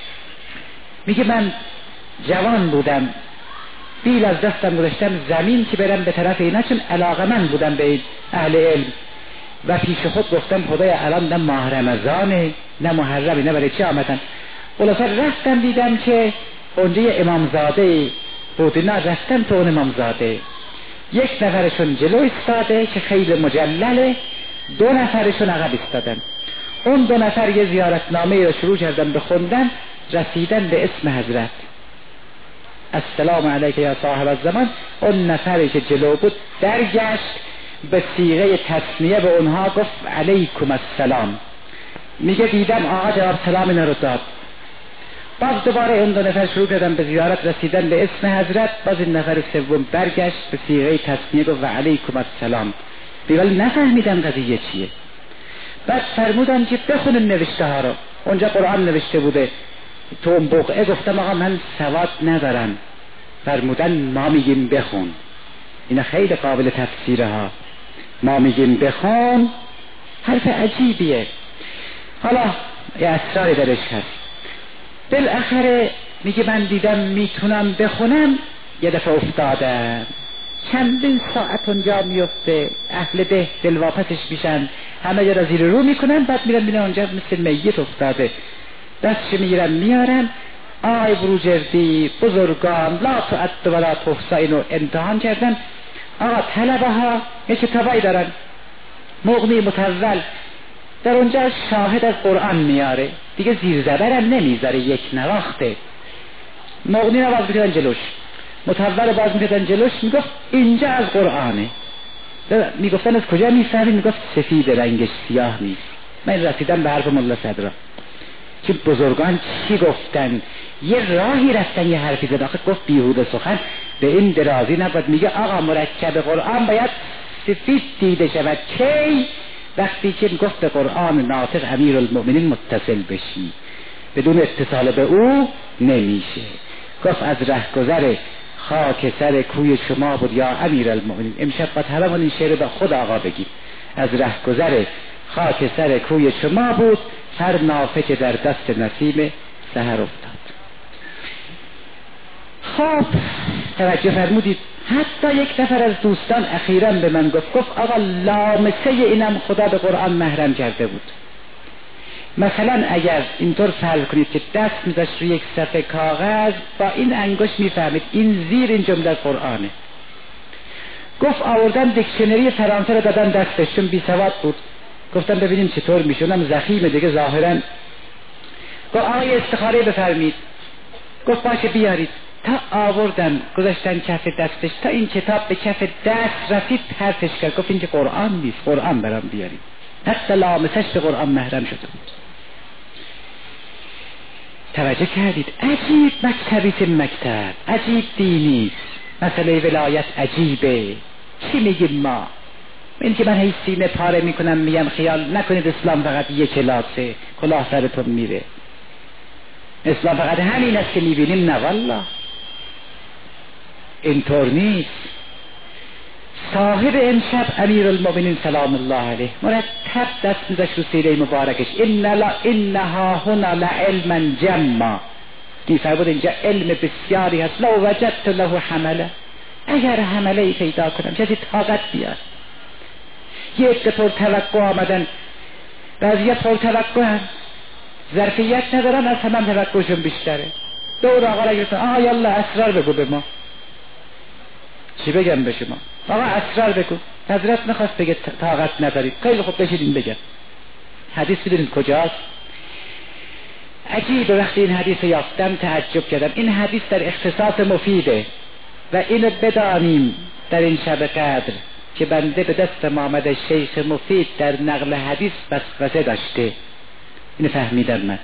میگه من جوان بودم، بیل از دستم گذاشتم زمین که برم به طرف اینا، چون علاقه من بودم به اهل علم و پیش خود گفتم خدایا الان نه ماه رمضانه نه محرمی، نه برای چی آمدن. خلاصا رفتم دیدم که اونجا یه امامزاده بود، نه رفتم تو اون امامزاده، یک نفرشون جلو ایستاده که خیلی مجلله، دو نفرشون عقب ایستادن. اون دو نفر یه زیارتنامه رو شروع کردن به خوندن، رسیدن به اسم حضرت، السلام علیک یا صاحب الزمان. اون نفری که جلو بود درگشت به صیغه تثنیه به اونها گفت علیکم السلام. میگه دیدم آقا جواب سلام اینا رو داد. باز دوباره این دو نفر شروع کردن به زیارت، رسیدن به اسم حضرت، باز این نفر سوم برگشت به صیغه تثنیه گفت و علیکم السلام. ولی نفهمیدم قضیه چیه. بعد فرمودن که بخونن نوشته ها رو، اونجا قرآن نوشته بوده تو اون بقعه. گفتم آقا من سواد ندارم. فرمودن ما میگیم بخون. اینا خیلی قابل تفسیره ها. ما میگیم بخون حرف عجیبیه. حالا یه اسراری درش هست. بالاخره میگه من دیدم میتونم بخونم، یه دفعه افتادم، چندین ساعت اونجا میفته، اهل ده دلواپسش میشن، همه جا را زیر رو میکنن، بعد میرن میرن اونجا مثل میت افتاده، دستش میگیرن میارن. آی بروجردی بزرگان لا تعد ولا تحصی، اینو امتحان کردن. آقا طلبه ها یه کتابایی دارن، مغنی متول، در اونجا شاهد از قرآن میاره، دیگه زیر زبرم نمیذاره، یک نواخته. مغنی رو باز میکردن جلوش، متول باز میکردن جلوش، میگفت اینجا از قرآنه. میگفتن از کجا میفهمی؟ میگفت سفید رنگش سیاه نیست. من رسیدم به حرف ملا صدرا که بزرگان چی گفتن، یه راهی رفتن یه حرفی زد. آخه گفت بیهوده سخن به این درازی نبود. میگه آقا مرکب قرآن باید سفید دیده شود. کی؟ وقتی که گفت به قرآن ناطق امیر المؤمنین متصل بشی، بدون اتصال به او نمیشه. گفت از رهگذر خاک سر کوی شما بود یا امیر المؤمنین. امشب باید همون این شعر به خود آقا بگیم، از رهگذر خاک سر کوی شما بود هر نافه که در دست نسیم سحر افتاد. خب توجه فرمودید، حتی یک نفر از دوستان اخیراً به من گفت گفت آقا لامسه اینم خدا به قرآن محرم کرده بود. مثلا اگر اینطور فرض کنید که دست میذاشت روی یک صفحه کاغذ، با این انگشت میفهمید این زیر این جمله از قرآنه. گفت آوردن دیکشنری فرانسه رو دادن دستش، چون بی سواد بود. گفتم ببینیم چطور میشه، اونم زخیمه دیگه ظاهرا. گفت آقا یه استخاره بفرمید. گفت باشه بیارید. تا آوردن گذاشتن کف دستش، تا این کتاب به کف دست رسید پرتش کرد. گفت این که قرآن نیست، قرآن برام بیارید. حتی لامسش به قرآن محرم شده بود. توجه کردید؟ عجیب مکتبی که مکتب، عجیب دینیست. مسئله ولایت عجیبه. چی میگیم ما؟ این که من هی سینه پاره میکنم میگم خیال نکنید اسلام فقط یک کلاسه، کلاه سرتون میره. اسلام فقط همین است که میبینیم؟ نه والله اینطور نیست. صاحب امشب امیرالمومنین سلام الله علیه مرتب دست میذاشت رو سیره مبارکش، ان لا انها هنا لعلما جما. این فرمود اینجا علم بسیاری هست. لو وجدت له حمله، اگر حمله ای پیدا کنم، کسی طاقت بیاد. یه عده پر توقع آمدن، بعضی پر توقع هم ظرفیت ندارن، از همه توقعشون بیشتره. دور آقا را گرفتن، آقا یالله اسرار بگو به ما. چی بگم به شما؟ آقا اسرار بگو. حضرت نخواست بگه طاقت ندارید. خیلی خوب بشیدین بگم. حدیث بدونید کجاست؟ عجیب، وقتی این حدیث رو یافتم تعجب کردم. این حدیث در اختصاص مفیده و اینو بدانیم در این شب قدر که بنده به دست محمد شیخ مفید در نقل حدیث وسوسه داشته. اینو فهمیدم من.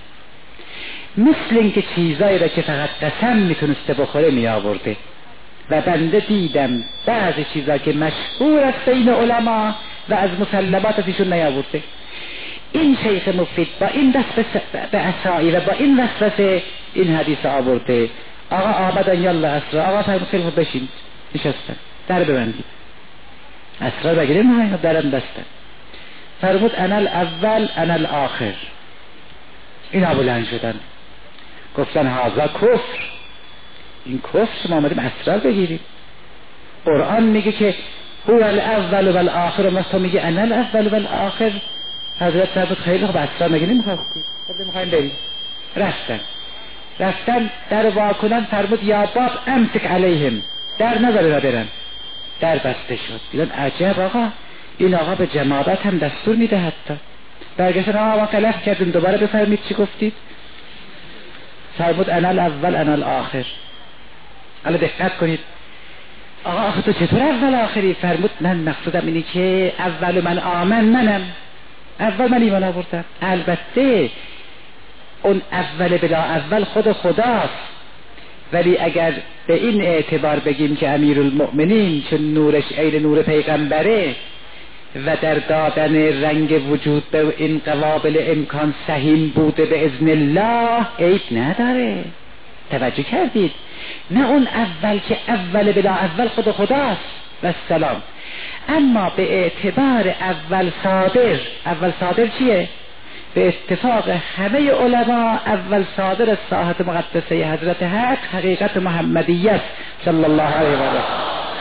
مثل اینکه چیزایی را که فقط قسم میتونسته بخوره می آورده و بنده دیدم بعضی چیزا که مشهور است بین علما و از مسلمات ازشون نیاورده. این شیخ مفید با این دست به عصایی و با این وسوسه این حدیث آورده. آقا آمدن یالله اسرار. آقا فرمود خیلی خوب بشین. نشستن. در ببندید. اسرار بگیریم ها، درم دستن. فرمود انا الاول انا الاخر. اینا بلند شدن گفتن هذا کفر. این کفر، ما آمدیم اسرار بگیریم. قرآن میگه که هو الاول و الاخر و تو میگه انا الاول و الاخر. حضرت فرمود خیلی خوب اسرار مگه نمیخواد؟ خب میخوایم بریم. رفتن رفتن در واکنن. فرمود یا باب امسک علیهم، در نذاره را برن. در بسته شد. دیدن عجب آقا، این آقا به جماعت هم دستور میده. حتی برگشتن آقا ما غلط کردیم، دوباره بفرمید چی گفتید؟ فرمود انا الاول انا الاخر. حالا دقت کنید. آقا آخه تو چطور اول آخری؟ فرمود من مقصودم اینی که اول من آمن منم، اول من ایمان آوردم. البته اون اول بلا اول خود خداست، ولی اگر به این اعتبار بگیم که امیرالمؤمنین چون نورش عین نور پیغمبره و در دادن رنگ وجود به این قوابل امکان سهیم بوده به اذن الله، عیب نداره. توجه کردید؟ نه اون اول که اول بلا اول خود خداست و سلام. اما به اعتبار اول صادر، اول صادر چیه؟ به اتفاق همه علما اول صادر از ساحت مقدسه حضرت حق حقیقت محمدیت صلی الله علیه و آله.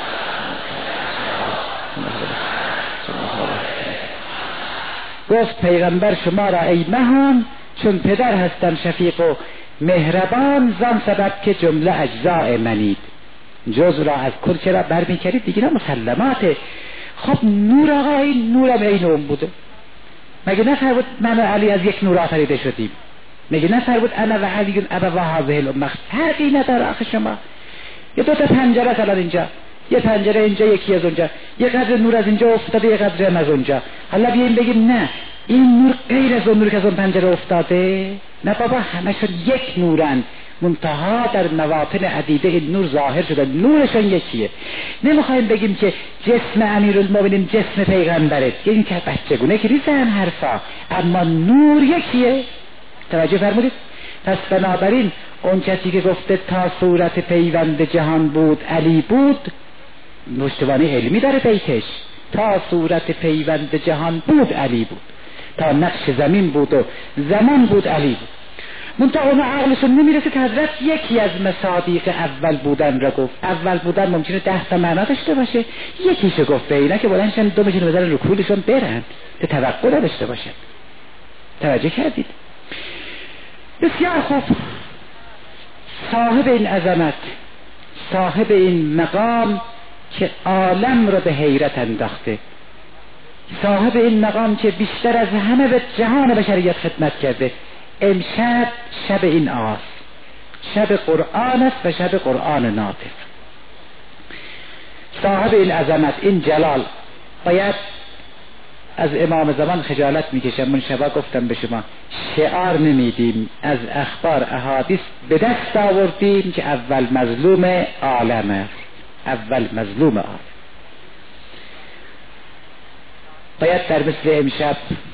گفت پیغمبر شما را ای مهان چون پدر هستم شفیق و مهربان، زان سبب که جمله اجزاء منید. جز را از کل چرا برمی کرید دیگه نه مسلماته. خب نور آقا این نورم این اون بوده. مگه نفرمود من و علی از یک نور آفریده شدیم؟ مگه نفرمود انا و علی ابوا هذه الامه؟ فرقی نداره آخه شما. یه دو تا پنجره الان اینجا، یه پنجره اینجا، یکی از اونجا، یه قدر نور از اینجا افتاده، یه قدر از اونجا. حالا بیایم بگیم نه این نور غیر از اون نور که از اون پنجره افتاده. نه بابا همشون یک نورن، منتها در مواطن عدیده این نور ظاهر شده، نورشون یکیه. نمیخوایم بگیم که جسم امیرالمومنین جسم پیغمبره، این که بچگونه که ریزن حرفا، اما نور یکیه. توجه فرمودید؟ پس بنابراین اون کسی که گفته تا صورت پیوند جهان بود علی بود، پشتوانه علمی داره بیتش. تا صورت پیوند جهان بود علی بود، تا نقش زمین بود و زمان بود علی بود. منطقه اون عقلشون نمیرسه که حضرت یکی از مصادیق اول بودن را گفت. اول بودن ممکنه ده تا معنا داشته باشه، یکیشو گفته، اینا که بلندشن دومشون بزنن رو کولشون برن، به توقع نداشته باشن. توجه کردید؟ بسیار خوب. صاحب این عظمت، صاحب این مقام که عالم را به حیرت انداخته، صاحب این مقام که بیشتر از همه به جهان بشریت خدمت کرده، امشب شب این آست، شب قرآن است و شب قرآن ناطق. صاحب این عظمت، این جلال، باید از امام زمان خجالت میکشم. من شبا گفتم به شما شعار نمیدیم، از اخبار احادیث به دست آوردیم که اول مظلوم عالم است، اول مظلوم عالم. باید در مثل امشب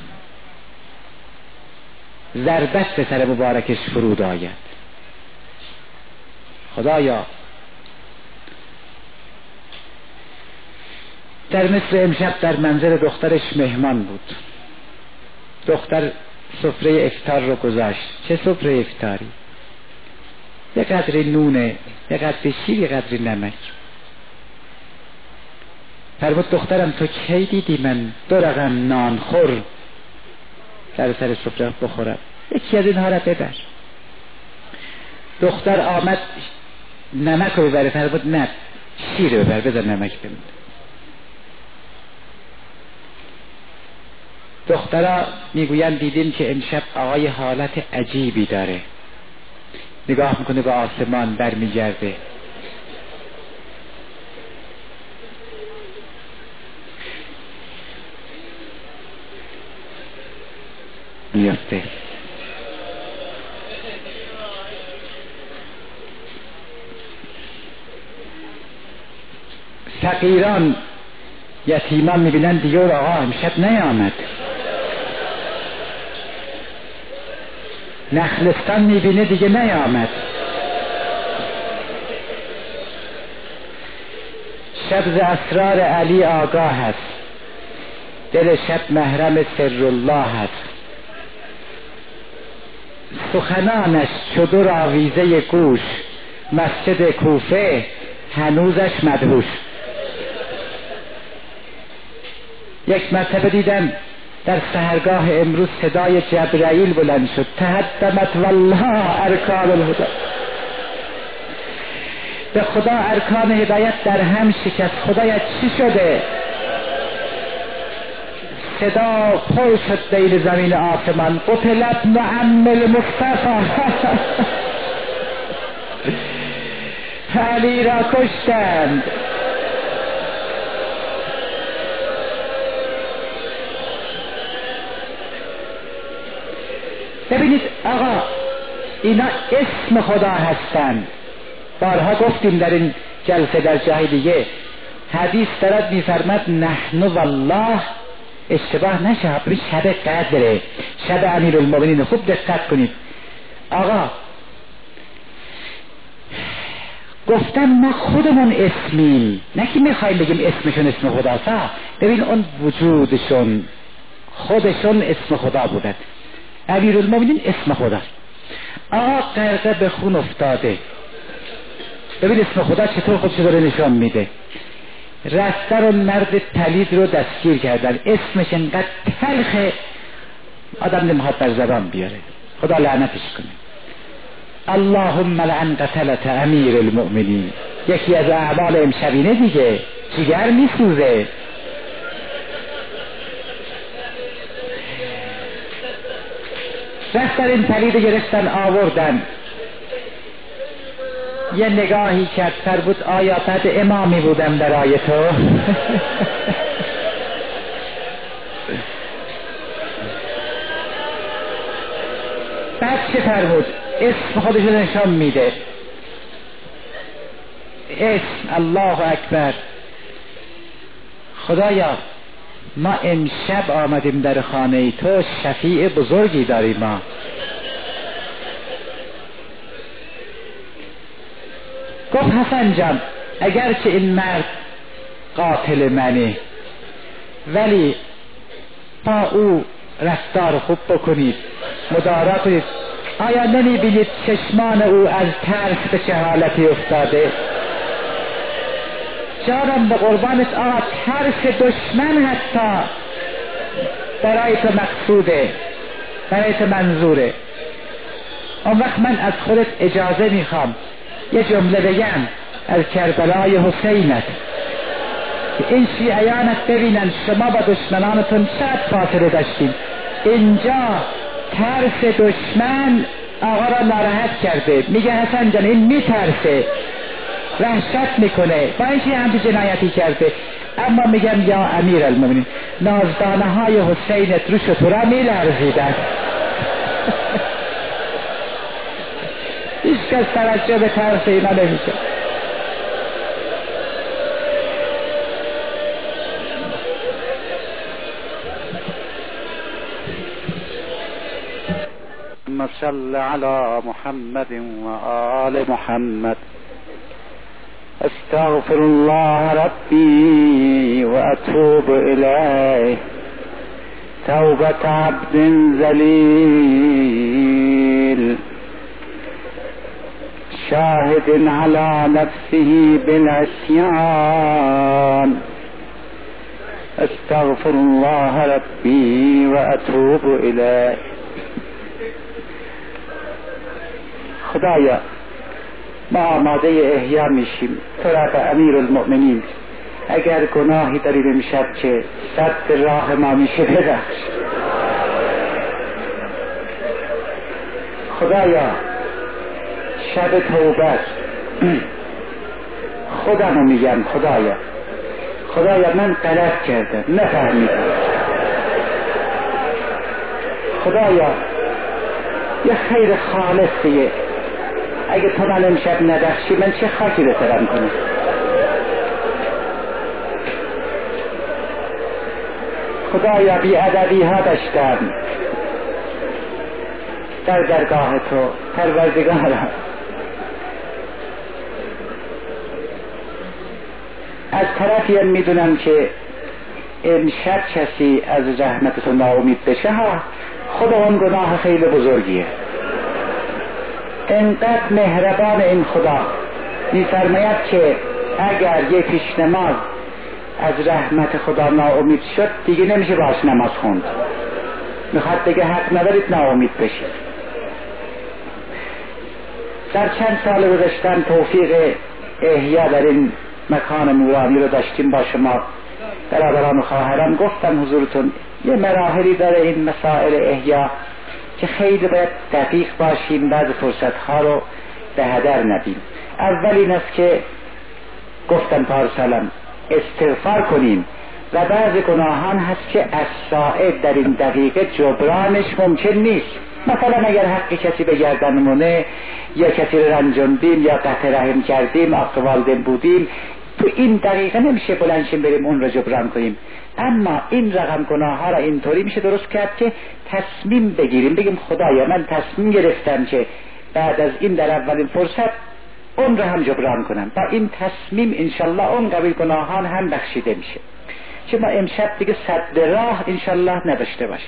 ضربت به سر مبارکش فرود آید. خدایا در مثل امشب در منزل دخترش مهمان بود، دختر سفره افطار رو گذاشت. چه سفره افطاری؟ یه قدر نونه، یه قدر شیر، یه قدر نمک. فرمود دخترم تو کی دیدی من دو رقم نان خور در سر سفره بخورم؟ یکی از اینها را ببر. دختر آمد نمک رو ببره، فرمود نه شیر رو ببر، بذار نمک بمونه. دخترها میگویند دیدیم که امشب آقای حالت عجیبی داره، نگاه میکنه به آسمان برمیگرده. میفته فقیران یتیمان میبینن دیگه آقا امشب نیامد. نخلستان میبینه دیگه نیامد. شب ز اسرار علی آگاه است، دل شب محرم سر الله است. سخنانش چو دو آویزه گوش، مسجد کوفه هنوزش مدهوش. یک مرتبه دیدم در سحرگاه امروز صدای جبرائیل بلند شد، تهدمت والله ارکان الهدی. به خدا ارکان هدایت در هم شکست. خدایت چی شده؟ صدا پر شد بین زمین آسمان، قتل ابن عم المصطفی. علی را کشتند. ببینید آقا اینا اسم خدا هستند. بارها گفتیم در این جلسه در جای دیگه، حدیث دارد میفرماد نحن والله، اشتباه نشه، به شب قدره، شب امیرالمومنین. خوب دقت کنید آقا، گفتم ما خودمون اسمیم، نه که میخوایم بگیم اسمشون اسم خداست. ببین اون وجودشون خودشون اسم خدا بودن. امیرالمومنین اسم خداست. آقا غرقه به خون افتاده، ببین اسم خدا چطور خودشو داره نشان میده. رفتن اون مرد پلید رو دستگیر کردن، اسمش انقدر تلخه آدم نمیخواد بر زبان بیاره، خدا لعنتش کنه. اللهم لعن قتلت امیر المؤمنین. یکی از اعمال امشبینه دیگه، جگر میسوزه. رفتن این پلید گرفتن آوردن، یه نگاهی کرد، فرمود آیا بعد امامی بودم برای تو؟ بعد چه فرمود؟ اسم خودش نشان میده، اسم الله اکبر. خدایا ما امشب آمدیم در خانه تو، شفیع بزرگی داریم ما. گفت حسن جان اگرچه این مرد قاتل منه، ولی با او رفتار خوب بکنید، مدارا کنید. آیا نمی بینید چشمان او از ترس به چه حالتی افتاده؟ جانم به قربانت آقا، ترس دشمن حتی برای تو مقصوده، برای تو منظوره. اون وقت من از خودت اجازه میخوام یه جمله بگم از کربلای حسینت، که این شیعیانت ببینن شما با دشمنانتون چقدر فاصله داشتین. اینجا ترس دشمن آقا را ناراحت کرده، میگه حسن جان این میترسه. وحشت میکنه با اینکه همچین جنایتی کرده، اما میگم یا امیر المؤمنین نازدانه های حسینت رو شطورا میلرزیدن. هیچ کس توجه به ترس اینا نمیشه. اللهم صل على محمد وآل محمد. استغفر الله ربي وأتوب إليه توبة عبد ذليل شاهد على نفسه بالعصيان. استغفر الله ربي وأتوب إليه. خدایا ما آماده احیا میشیم تو را به امیر المؤمنین، اگر گناهی داریم امشب که صد راه ما میشه ببخش. خدایا شب توبه خودمو میگم، خدایا خدایا من غلط کردم نفهمیدم، خدایا یه خیر خالصیه، اگه تو من امشب ندخشی من چه خاکی به سرم کنم. خدایا بی ادبی ها داشتم در درگاه تو پروردگارم، از طرفی هم میدونم که امشب کسی از رحمت تو ناامید بشه ها خود اون گناه خیلی بزرگیه. انقدر مهربان این خدا میفرماید که اگر یه پیش نماز از رحمت خدا ناامید شد دیگه نمیشه باش نماز خوند. میخواد بگه حق ندارید ناامید بشید. در چند سال گذشتم توفیق احیا در این مکان نورانی رو داشتیم با شما برادران و خواهران. گفتم حضورتون یه مراحلی داره این مسائل احیا که خیلی باید دقیق باشیم، بعض فرصتها رو به هدر ندیم. اول این است که گفتم پارسالم استغفار کنیم و بعض گناهان هست که از ساعد در این دقیقه جبرانش ممکن نیست. مثلا اگر حق کسی به گردنمونه یا کسی رو رنجاندیم یا قطع رحم کردیم، عاق والدین بودیم، تو این دقیقه نمیشه بلندشیم بریم اون رو جبران کنیم. اما این رقم گناه ها را اینطوری میشه درست کرد که تصمیم بگیریم، بگیم خدایا من تصمیم گرفتم که بعد از این در اولین فرصت اون را هم جبران کنم. با این تصمیم انشالله اون قبیل گناهان هم بخشیده میشه که ما امشب دیگه صد راه انشالله نداشته باشیم.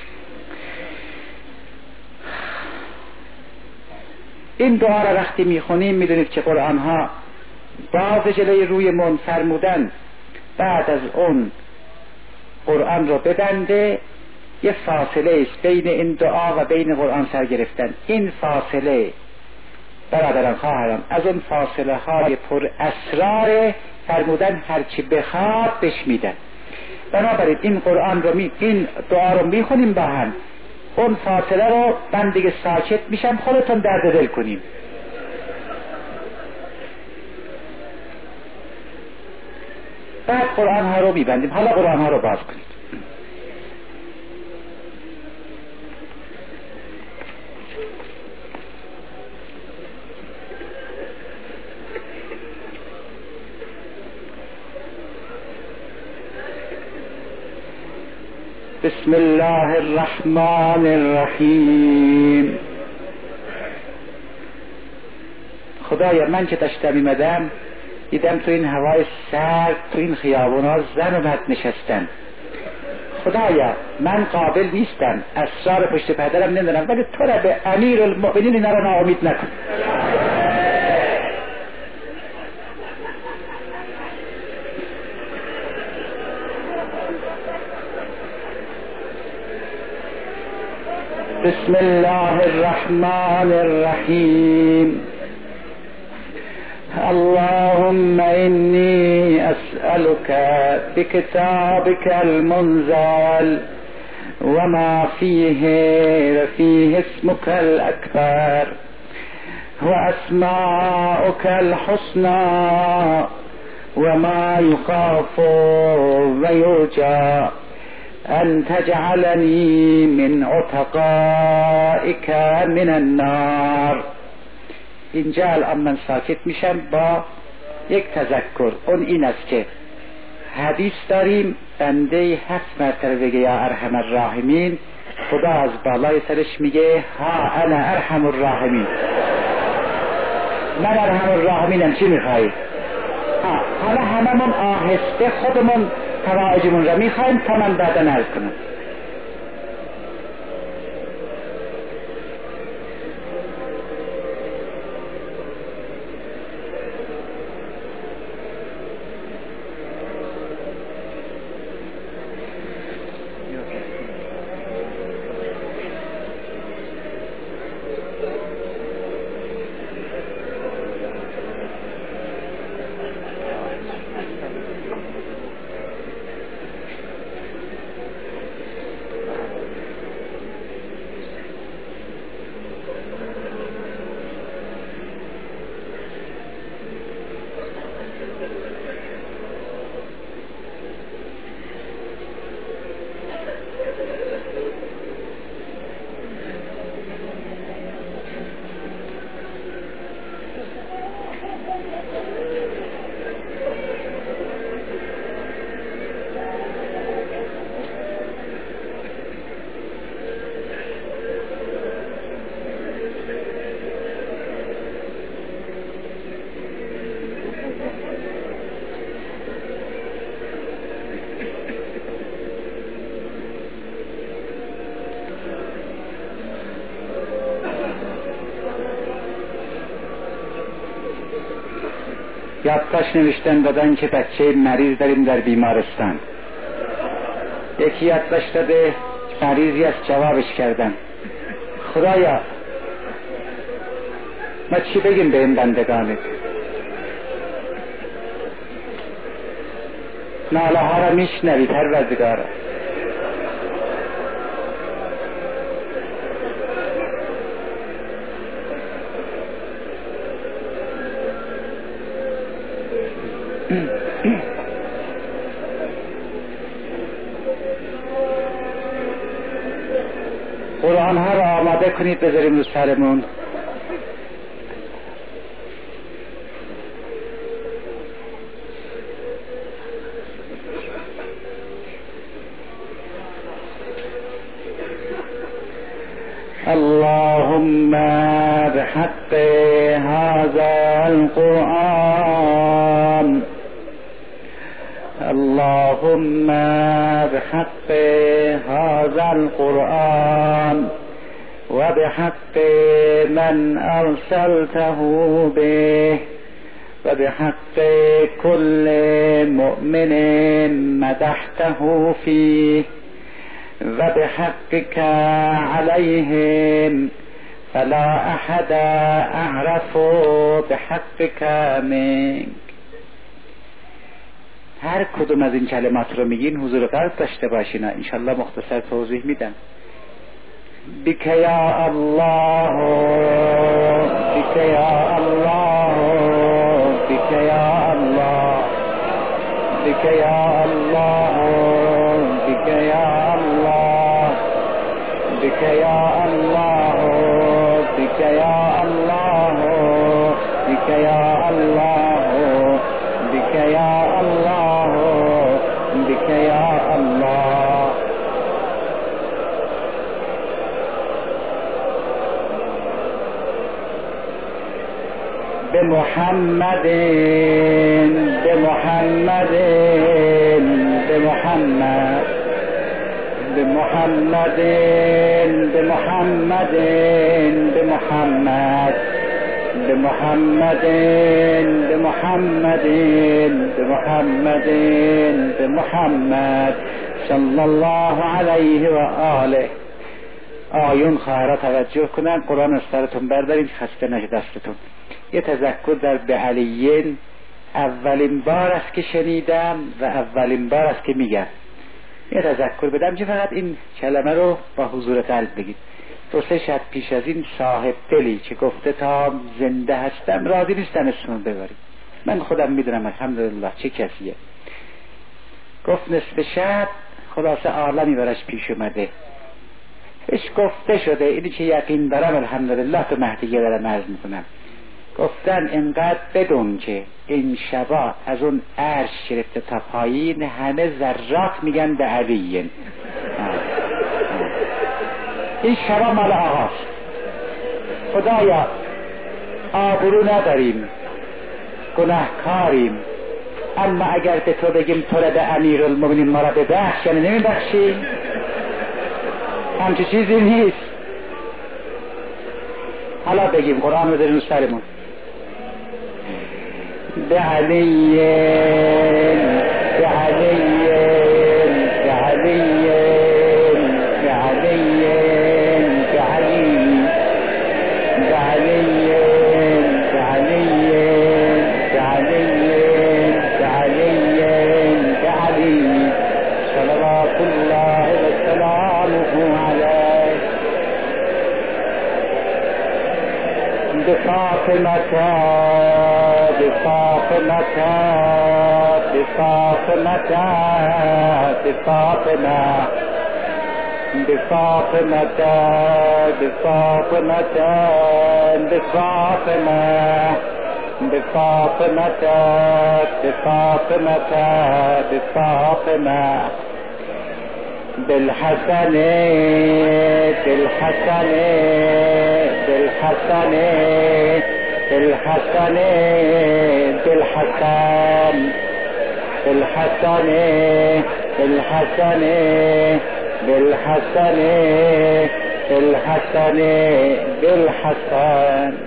این دعا را وقتی میخونیم میدونید که قرآن ها باز جلوی روی من فرمودن بعد از اون قرآن رو ببنده، یه فاصله است بین این دعا و بین قرآن سر گرفتن. این فاصله برادران خواهران از اون فاصله های پر اسرار فرمودن هرچی بخواد بهش میدن. بنابراین این قرآن رو می این دعا رو میخونیم با هم، اون فاصله رو من دیگه ساکت میشم، خودتون درد دل کنیم. بعد قرآن ها رو میبندیم. حالا قرآن ها رو باز کنید. بسم الله الرحمن الرحیم. خدایا من که داشتم میمدم دیدم تو این هوای سرد تو این خیابونا زن و مرد نشستن. خدایا من قابل نیستم، اسرار پشت پدرم نمیدونم، ولی تو را به امیر المؤمنین اینا را ناامید نکن. بسم الله الرحمن الرحیم. اللهم إني أسألك بكتابك المنزل وما فيه فيه اسمك الأكبر و اسماؤک الحسنى و ما یخاف و یرجى ان تجعلنی من عتقائک من النار. اینجا الان من ساکت میشم با یک تذکر. اون این است که حدیث داریم بنده هفت مرتبه بگه یا ارحم الراحمین، خدا از بالای سرش میگه ها انا ارحم الراحمین، من ارحم الراحمینم، چی میخوایی؟ ها حالا هممون آهسته خودمون توائجمون را میخواییم تا من بعدا عرض کنم. یادداشت نوشتن دادن که بچه مریض داریم در بیمارستان. یکی یادداشت داده مریضی از جوابش کردن خدایا ما چی بگیم به این بندگانت؟ ناله ها را میشنوی پروردگارا. قرآن ها را آماده کنید بذاریم رو سرمون. اللهم بحق هذا القرآن، اللهم بحق هذا القرآن وبحق من أرسلته به وبحق كل مؤمن مدحته فيه وبحقك عليهم فلا أحد أعرف بحقك منك. هر کدوم از این کلمات رو میگین حضور قلب داشته باشین، انشالله مختصر توضیح میدم. بك یا الله، بك یا الله، بك یا الله، بك یا الله، بك یا الله، بك یا الله، بك یا الله، بك یا الله، بك یا الله، بك یا الله. بمحمد بمحمد بمحمد بمحمد بمحمد بمحمد بمحمد بمحمد بمحمد بمحمد صلی الله علیه و آله. آیون خواهرها توجه کنن، قرآن از سرتون بردارید خسته نشه دستتون. یه تذکر در به علیین اولین بار است که شنیدم و اولین بار است که میگم. یه تذکر بدم که فقط این کلمه رو با حضور قلب بگید. دو سه شب پیش از این صاحب دلی که گفته تا زنده هستم راضی نیستن اسمون ببریم. من خودم میدونم الحمدلله چه کسیه. گفت نصف شب خلاصه عالمی براش پیش اومده، اش گفته شده اینی که یقین دارم الحمدلله تو مهدیه دارم عرض میکنم. گفتن اینقدر بدون که این شبا از اون عرش گرفته تا پایین همه ذرات میگن به علیین. این شبا مال آقاست. خدایا آبرو نداریم، گناهکاریم، اما اگر به تو بگیم تو را به امیرالمومنین ما را ببخش، یعنی نمیبخشی؟ همچه چیزی نیست. حالا بگیم قرآن رو داریم سرمون. به علیین به علیین به علیین به علیین به علیین به علیین به علیین به علیین به علیین به علیین صلوات الله و سلامه علیه. بفاطمة بفاطمة بفاطمة بفاطمة بفاطمة بفاطمة بفاطمة بفاطمة بفاطمة بفاطمة بالحسن بالحسن بالحسن بالحسن بالحسن بالحسن بالحسن بالحسن بالحسن بالحسن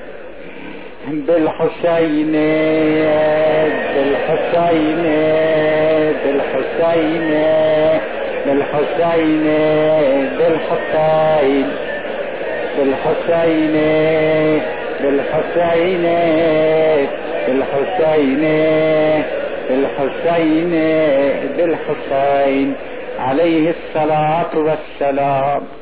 بالحسين بالحسين بالحسين بالحسين بالحسين بالحسين بالحسين بالحسين بالحسين بالحسين عليه الصلاة والسلام.